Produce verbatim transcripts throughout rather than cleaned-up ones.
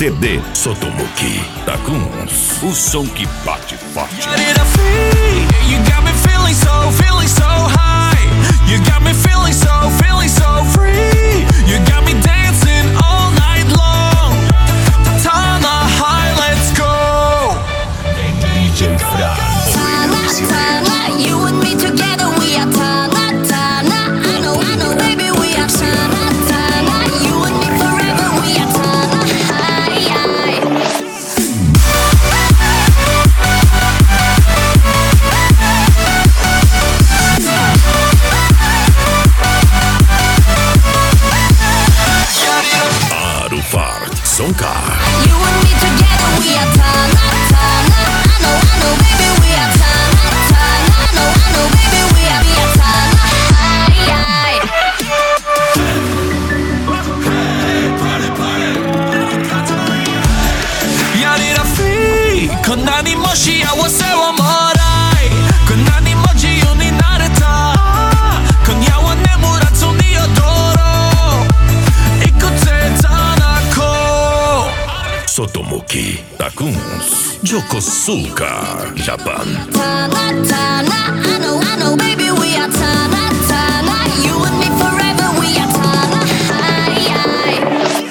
C D. Sotomuki Takuns, o som que bate forte. You got me feeling so, feeling so high. You got me feeling so, feeling so free. You got me dancing all night long. Tana high, let's go. D J Fran, Tana, Tana, you and me together, we are Tana, Tana. I know, I know, baby, we are Tana, Tana. You and me forever, we are Tana, high, high. Arufart Sonkar. You and me together, we are Tana, Tana. I know, I know, baby, we are Tana, Tana. I know, I know, baby, we are, we are Tana, high, high. 야리라피 건난이 멋이야워 세워 뭐라이 건난이 멋지윤이 나를 타 건야워 내 물한손 이어도록 이 끝에 타나코 Sotomuki Takuns, Yokosuka, Japan. Tana, Tana, I know, I know, baby, we are Tana, Tana. You and me forever, we are Tana, high, high.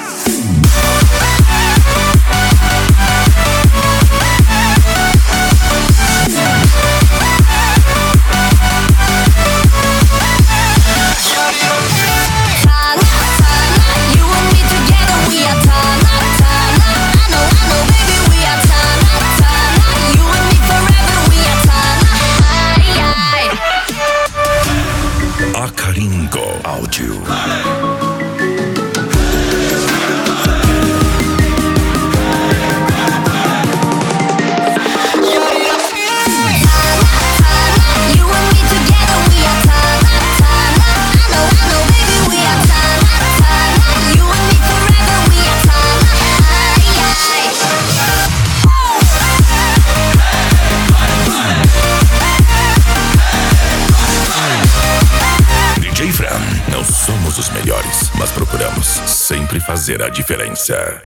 Tana, Tana, you and me together, we are Tana, Tana. I know, I know, baby, we are Tana, Tana. You and me forever, we are Tana, high, high. Akaringo Audio. You and me together, we are Tana, Tana. I know, I know, baby, we are Tana, Tana. You and me forever, we are Tana, high, D J Fran, não somos os melhores, mas procuramos sempre fazer a diferença.